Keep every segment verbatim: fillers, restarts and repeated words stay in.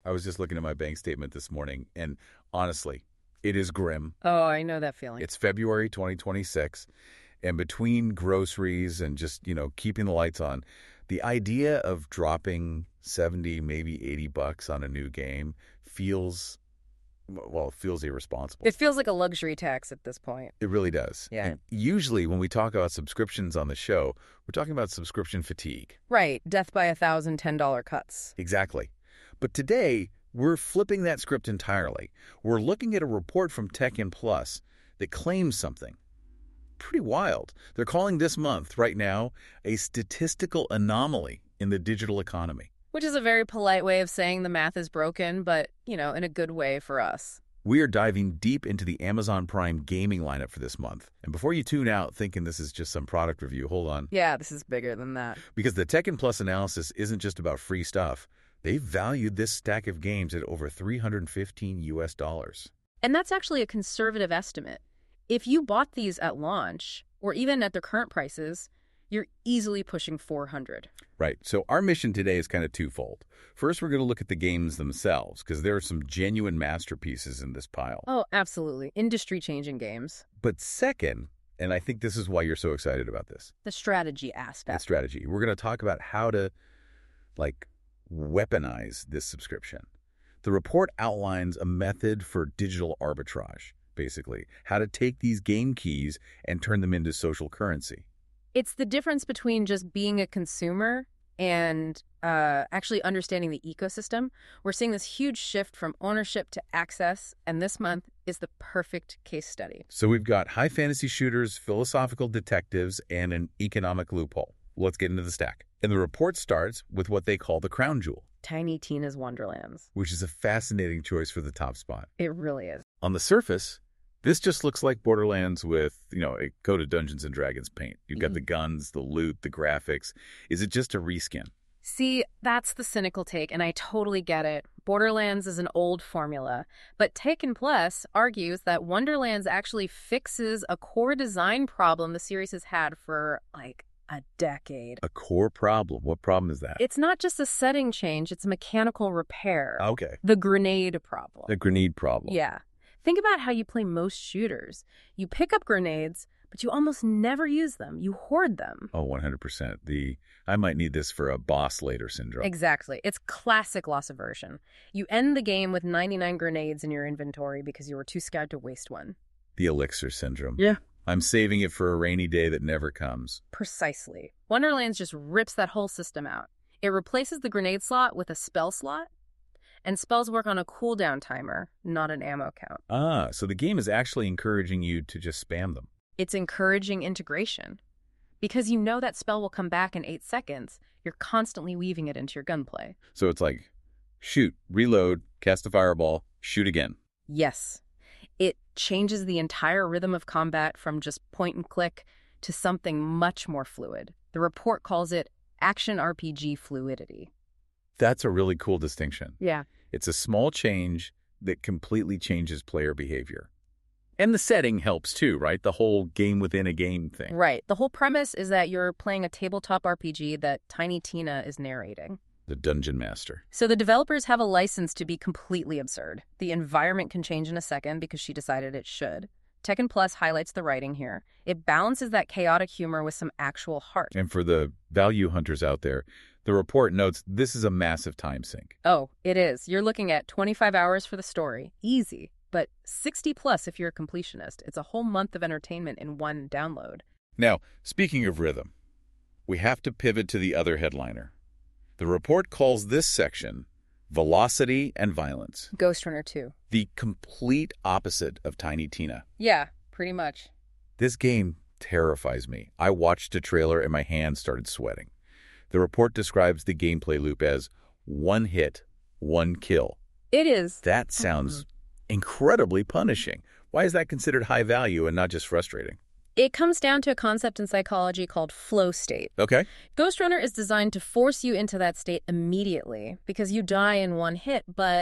I was just looking at my bank statement this morning, and honestly, it is grim. Oh, I know that feeling. It's February twenty twenty-six, and between groceries and just, you know, keeping the lights on, the idea of dropping seventy, maybe eighty bucks on a new game feels, well, it feels irresponsible. It feels like a luxury tax at this point. It really does. Yeah. And usually when we talk about subscriptions on the show, we're talking about subscription fatigue. Right. Death by a thousand ten dollar cuts. Exactly. But today, we're flipping that script entirely. We're looking at a report from Techin Plus that claims something pretty wild. They're calling this month, right now, a statistical anomaly in the digital economy. Which is a very polite way of saying the math is broken, but, you know, in a good way for us. We are diving deep into the Amazon Prime gaming lineup for this month. And before you tune out thinking this is just some product review, hold on. Yeah, this is bigger than that. Because the Techin Plus analysis isn't just about free stuff. They've valued this stack of games at over three hundred fifteen U S dollars. And that's actually a conservative estimate. If you bought these at launch, or even at their current prices, you're easily pushing four hundred. Right. So our mission today is kind of twofold. First, we're going to look at the games themselves, because there are some genuine masterpieces in this pile. Oh, absolutely. Industry-changing games. But second, and I think this is why you're so excited about this, The strategy the aspect. strategy. We're going to talk about how to, like, weaponize this subscription. The report outlines a method for digital arbitrage, basically, how to take these game keys and turn them into social currency. It's the difference between just being a consumer and uh, actually understanding the ecosystem. We're seeing this huge shift from ownership to access, and this month is the perfect case study. So we've got high fantasy shooters, philosophical detectives, and an economic loophole. Let's get into the stack. And the report starts with what they call the crown jewel, Tiny Tina's Wonderlands. which is a fascinating choice for the top spot. It really is. On the surface, this just looks like Borderlands with, you know, a coat of Dungeons and Dragons paint. You've got the guns, the loot, the graphics. Is it just a reskin? See, that's the cynical take, and I totally get it. Borderlands is an old formula, but Taken Plus argues that Wonderlands actually fixes a core design problem the series has had for, like, a decade. A core problem. What problem is that? It's not just a setting change, it's a mechanical repair. Okay. The grenade problem. The grenade problem. Yeah. Think about how you play most shooters. You pick up grenades, but you almost never use them. You hoard them. Oh, one hundred percent. The I might need this for a boss later syndrome. Exactly. It's classic loss aversion. You end the game with ninety-nine grenades in your inventory because you were too scared to waste one. The elixir syndrome. Yeah. I'm saving it for a rainy day that never comes. Precisely. Wonderlands just rips that whole system out. It replaces the grenade slot with a spell slot, and spells work on a cooldown timer, not an ammo count. Ah, so the game is actually encouraging you to just spam them. It's encouraging integration. Because you know that spell will come back in eight seconds, you're constantly weaving it into your gunplay. So it's like, shoot, reload, cast a fireball, shoot again. Yes. It changes the entire rhythm of combat from just point and click to something much more fluid. The report calls it action R P G fluidity. That's a really cool distinction. Yeah. It's a small change that completely changes player behavior. And the setting helps too, right? The whole game within a game thing. Right. The whole premise is that you're playing a tabletop R P G that Tiny Tina is narrating. The Dungeon Master. So the developers have a license to be completely absurd. The environment can change in a second because she decided it should. Tekken Plus highlights the writing here. It balances that chaotic humor with some actual heart. And for the value hunters out there, the report notes this is a massive time sink. Oh, it is. You're looking at twenty-five hours for the story. Easy. But sixty plus if you're a completionist. It's a whole month of entertainment in one download. Now, speaking of rhythm, we have to pivot to the other headliner. The report calls this section Velocity and Violence, Ghost Runner two. the complete opposite of Tiny Tina. Yeah, pretty much. This game terrifies me. I watched a trailer and my hands started sweating. The report describes the gameplay loop as one hit, one kill. It is. That sounds incredibly punishing. Why is that considered high value and not just frustrating? It comes down to a concept in psychology called flow state. Okay. Ghost Runner is designed to force you into that state immediately because you die in one hit, but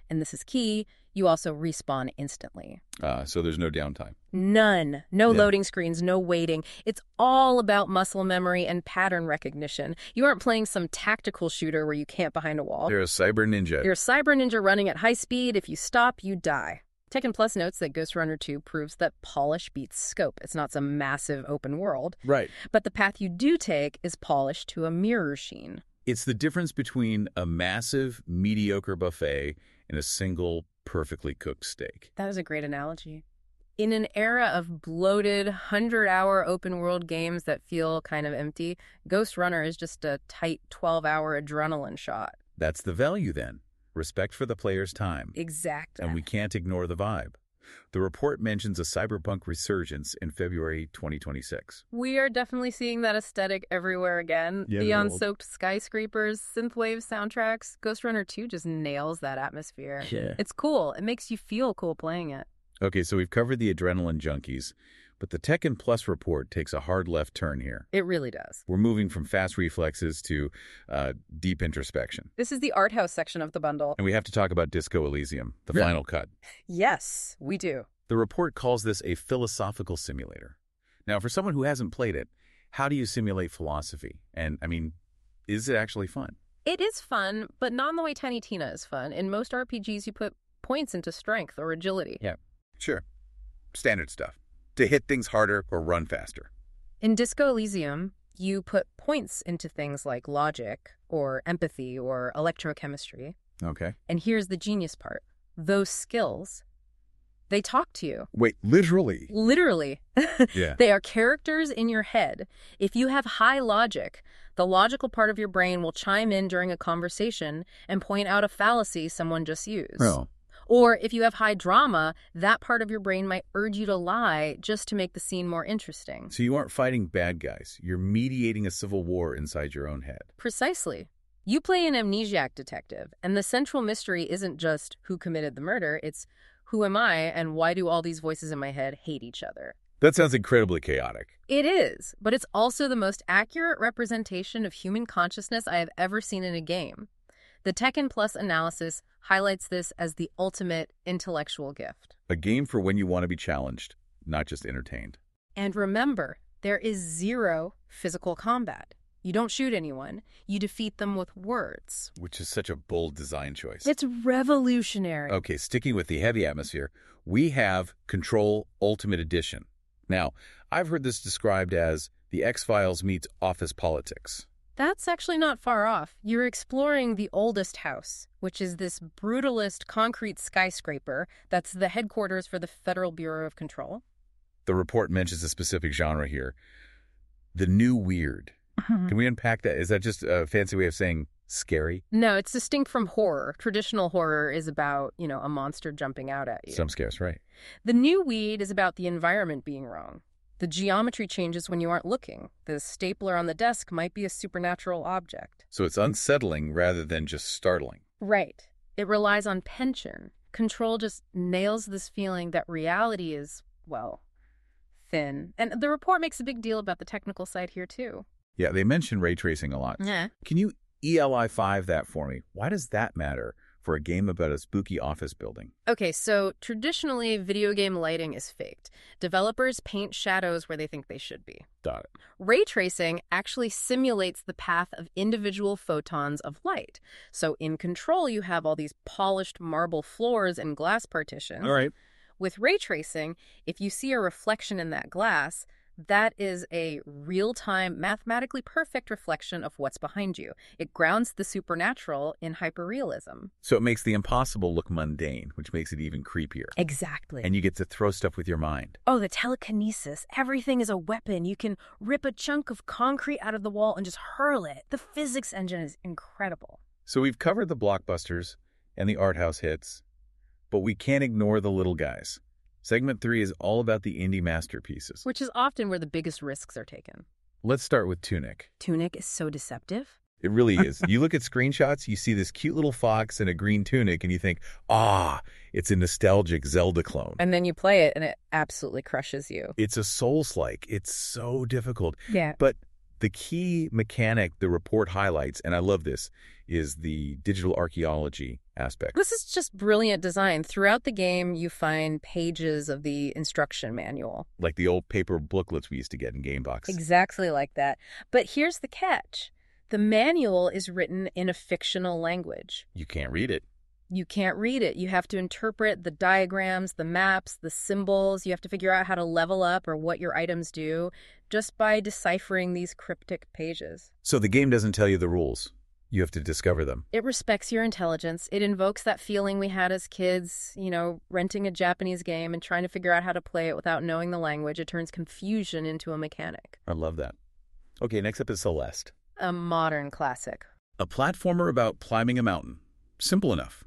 And this is key, you also respawn instantly. Uh, so there's no downtime. None. No Yeah. loading screens, no waiting. It's all about muscle memory and pattern recognition. You aren't playing some tactical shooter where you camp behind a wall. You're a cyber ninja. You're a cyber ninja running at high speed. If you stop, you die. Tekken Plus notes that Ghost Runner two proves that polish beats scope. It's not some massive open world. Right. But the path you do take is polish to a mirror sheen. It's the difference between a massive, mediocre buffet and a single, perfectly cooked steak. That is a great analogy. In an era of bloated, hundred-hour open-world games that feel kind of empty, Ghost Runner is just a tight twelve-hour adrenaline shot. That's the value, then. Respect for the player's time. Exactly. And we can't ignore the vibe. The report mentions a cyberpunk resurgence in February twenty twenty-six. We are definitely seeing that aesthetic everywhere again. Yeah, the they're unsoaked skyscrapers, synthwave soundtracks. Ghost Runner two just nails that atmosphere. Yeah. It's cool. It makes you feel cool playing it. Okay, so we've covered the adrenaline junkies, but the Tekken Plus report takes a hard left turn here. It really does. We're moving from fast reflexes to uh, deep introspection. This is the art house section of the bundle. And we have to talk about Disco Elysium, the Yeah. final cut. Yes, we do. The report calls this a philosophical simulator. Now, for someone who hasn't played it, how do you simulate philosophy? And, I mean, is it actually fun? It is fun, but not in the way Tiny Tina is fun. In most R P Gs, you put points into strength or agility. Yeah. Sure. Standard stuff. To hit things harder or run faster. In Disco Elysium, you put points into things like logic or empathy or electrochemistry. Okay. And here's the genius part. Those skills, they talk to you. Wait, literally? Literally. Yeah. They are characters in your head. If you have high logic, the logical part of your brain will chime in during a conversation and point out a fallacy someone just used. Oh. Or if you have high drama, that part of your brain might urge you to lie just to make the scene more interesting. So you aren't fighting bad guys. You're mediating a civil war inside your own head. Precisely. You play an amnesiac detective, and the central mystery isn't just who committed the murder, it's who am I and why do all these voices in my head hate each other? That sounds incredibly chaotic. It is, but it's also the most accurate representation of human consciousness I have ever seen in a game. The Tekken Plus analysis highlights this as the ultimate intellectual gift. A game for when you want to be challenged, not just entertained. And remember, there is zero physical combat. You don't shoot anyone. You defeat them with words. Which is such a bold design choice. It's revolutionary. Okay, sticking with the heavy atmosphere, we have Control Ultimate Edition. Now, I've heard this described as the X-Files meets office politics. That's actually not far off. You're exploring the oldest house, which is this brutalist concrete skyscraper that's the headquarters for the Federal Bureau of Control. The report mentions a specific genre here. The new weird. Can we unpack that? Is that just a fancy way of saying scary? No, it's distinct from horror. Traditional horror is about, you know, a monster jumping out at you. Some scares, right? The new weed is about the environment being wrong. The geometry changes when you aren't looking. The stapler on the desk might be a supernatural object. So it's unsettling rather than just startling. Right. It relies on tension. Control just nails this feeling that reality is, well, thin. And the report makes a big deal about the technical side here, too. Yeah, they mention ray tracing a lot. Yeah. Can you E L I five that for me? Why does that matter for a game about a spooky office building? Okay, so traditionally, video game lighting is faked. Developers paint shadows where they think they should be. Got it. Ray tracing actually simulates the path of individual photons of light. So in Control, you have all these polished marble floors and glass partitions. All right. With ray tracing, if you see a reflection in that glass, that is a real-time, mathematically perfect reflection of what's behind you. It grounds the supernatural in hyperrealism. So it makes the impossible look mundane, which makes it even creepier. Exactly. And you get to throw stuff with your mind. Oh, the telekinesis. Everything is a weapon. You can rip a chunk of concrete out of the wall and just hurl it. The physics engine is incredible. So we've covered the blockbusters and the art house hits, but we can't ignore the little guys. Segment three is all about the indie masterpieces. Which is often where the biggest risks are taken. Let's start with Tunic. Tunic is so deceptive. It really is. You look at screenshots, you see this cute little fox in a green tunic, and you think, ah, it's a nostalgic Zelda clone. And then you play it, and it absolutely crushes you. It's a Souls-like. It's so difficult. Yeah. But The key mechanic the report highlights, and I love this, is the digital archaeology aspect. This is just brilliant design. Throughout the game, you find pages of the instruction manual. Like the old paper booklets we used to get in game boxes. Exactly like that. But here's the catch. The manual is written in a fictional language. You can't read it. You can't read it. You have to interpret the diagrams, the maps, the symbols. You have to figure out how to level up or what your items do just by deciphering these cryptic pages. So the game doesn't tell you the rules. You have to discover them. It respects your intelligence. It invokes that feeling we had as kids, you know, renting a Japanese game and trying to figure out how to play it without knowing the language. It turns confusion into a mechanic. I love that. Okay, next up is Celeste. A modern classic. A platformer about climbing a mountain. Simple enough.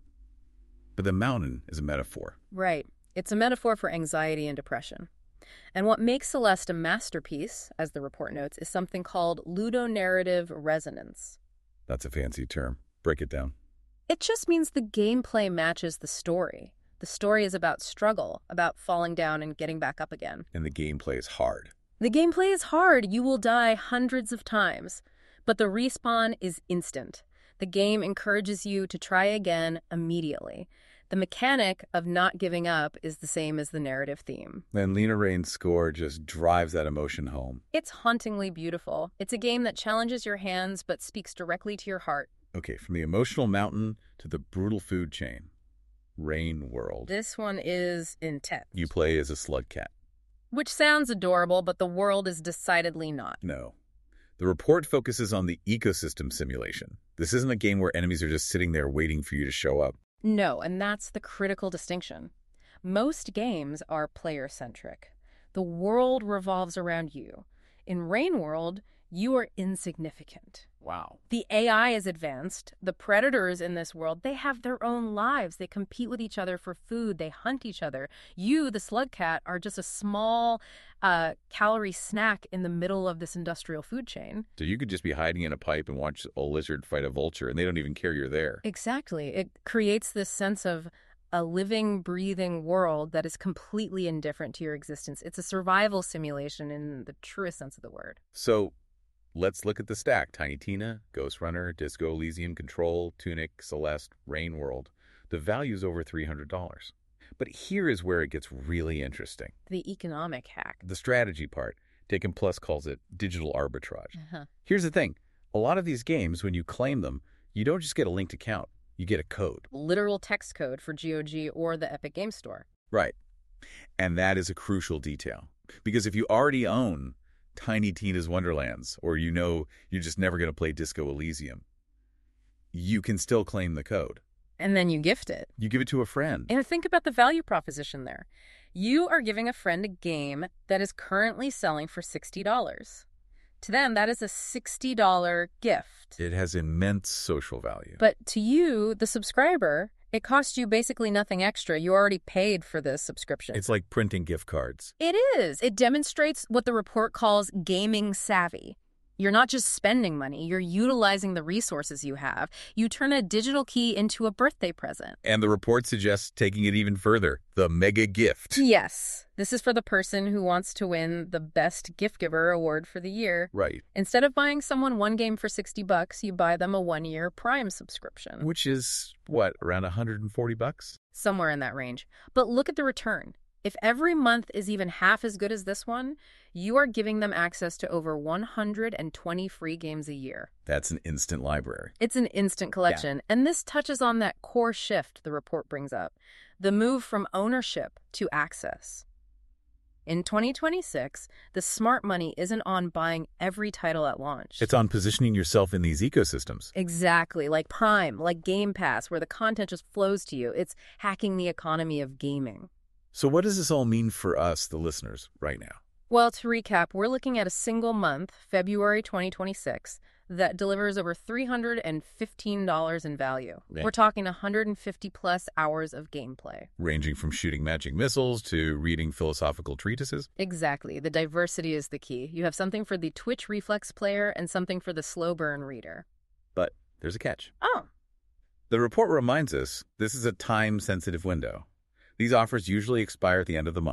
But the mountain is a metaphor. Right. It's a metaphor for anxiety and depression. And what makes Celeste a masterpiece, as the report notes, is something called ludonarrative resonance. That's a fancy term. Break it down. It just means the gameplay matches the story. The story is about struggle, about falling down and getting back up again. And the gameplay is hard. The gameplay is hard. You will die hundreds of times. But the respawn is instant. The game encourages you to try again immediately. The mechanic of not giving up is the same as the narrative theme. And Lena Raine's score just drives that emotion home. It's hauntingly beautiful. It's a game that challenges your hands but speaks directly to your heart. Okay, from the emotional mountain to the brutal food chain. Rain World. This one is intense. You play as a slug cat. Which sounds adorable, but the world is decidedly not. No. The report focuses on the ecosystem simulation. This isn't a game where enemies are just sitting there waiting for you to show up. No, and that's the critical distinction. Most games are player-centric. The world revolves around you. In Rain World, you are insignificant. Wow. The A I is advanced. The predators in this world, they have their own lives. They compete with each other for food. They hunt each other. You, the slug cat, are just a small uh, calorie snack in the middle of this industrial food chain. So you could just be hiding in a pipe and watch a lizard fight a vulture, and they don't even care you're there. Exactly. It creates this sense of a living, breathing world that is completely indifferent to your existence. It's a survival simulation in the truest sense of the word. So let's look at the stack. Tiny Tina, Ghost Runner, Disco Elysium, Control, Tunic, Celeste, Rain World. The value's over three hundred dollars. But here is where it gets really interesting. The economic hack. The strategy part. Taken Plus calls it digital arbitrage. Uh-huh. Here's the thing. A lot of these games, when you claim them, you don't just get a linked account. You get a code. Literal text code for G O G or the Epic Game Store. Right. And that is a crucial detail. Because if you already own Tiny Tina's Wonderlands, or you know you're just never going to play Disco Elysium, you can still claim the code. And then you gift it. You give it to a friend. And think about the value proposition there. You are giving a friend a game that is currently selling for sixty dollars. To them, that is a sixty dollar gift. It has immense social value. But to you, the subscriber, it costs you basically nothing extra. You already paid for this subscription. It's like printing gift cards. It is. It demonstrates what the report calls gaming savvy. You're not just spending money, you're utilizing the resources you have. You turn a digital key into a birthday present. And the report suggests taking it even further, the mega gift. Yes. This is for the person who wants to win the Best Gift Giver award for the year. Right. Instead of buying someone one game for sixty bucks, you buy them a one-year Prime subscription. Which is, what, around one hundred forty bucks? Somewhere in that range. But look at the return. If every month is even half as good as this one, you are giving them access to over one hundred twenty free games a year. That's an instant library. It's an instant collection. Yeah. And this touches on that core shift the report brings up, the move from ownership to access. In twenty twenty-six, the smart money isn't on buying every title at launch. It's on positioning yourself in these ecosystems. Exactly, like Prime, like Game Pass, where the content just flows to you. It's hacking the economy of gaming. So what does this all mean for us, the listeners, right now? Well, to recap, we're looking at a single month, February twenty twenty-six, that delivers over three hundred fifteen dollars in value. Yeah. We're talking one hundred fifty plus hours of gameplay. Ranging from shooting magic missiles to reading philosophical treatises? Exactly. The diversity is the key. You have something for the Twitch Reflex player and something for the slow burn reader. But there's a catch. Oh. The report reminds us this is a time-sensitive window. These offers usually expire at the end of the month.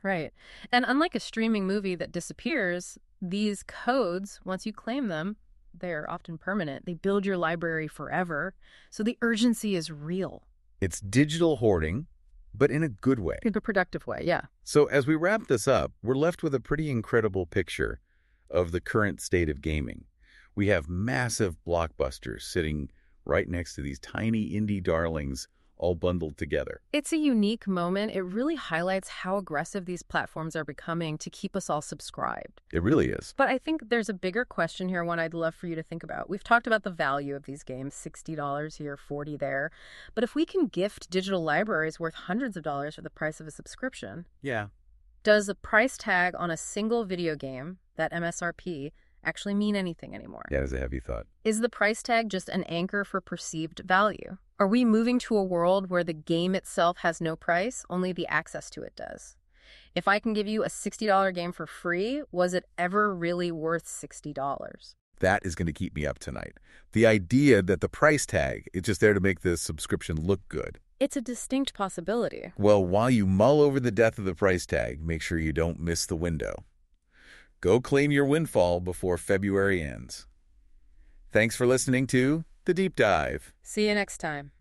Right. And unlike a streaming movie that disappears, these codes, once you claim them, they're often permanent. They build your library forever. So the urgency is real. It's digital hoarding, but in a good way. In a productive way, yeah. So as we wrap this up, we're left with a pretty incredible picture of the current state of gaming. We have massive blockbusters sitting right next to these tiny indie darlings all bundled together. It's a unique moment. It really highlights how aggressive these platforms are becoming to keep us all subscribed. It really is. But I think there's a bigger question here, one I'd love for you to think about. We've talked about the value of these games, sixty dollars here, forty dollars there. But if we can gift digital libraries worth hundreds of dollars for the price of a subscription, Yeah. does the price tag on a single video game, that M S R P, actually mean anything anymore? Yeah, that's a heavy thought. Is the price tag just an anchor for perceived value? Are we moving to a world where the game itself has no price, only the access to it does? If I can give you a sixty dollar game for free, was it ever really worth sixty dollars? That is going to keep me up tonight. The idea that the price tag is just there to make the subscription look good. It's a distinct possibility. Well, while you mull over the death of the price tag, make sure you don't miss the window. Go claim your windfall before February ends. Thanks for listening to The Deep Dive. See you next time.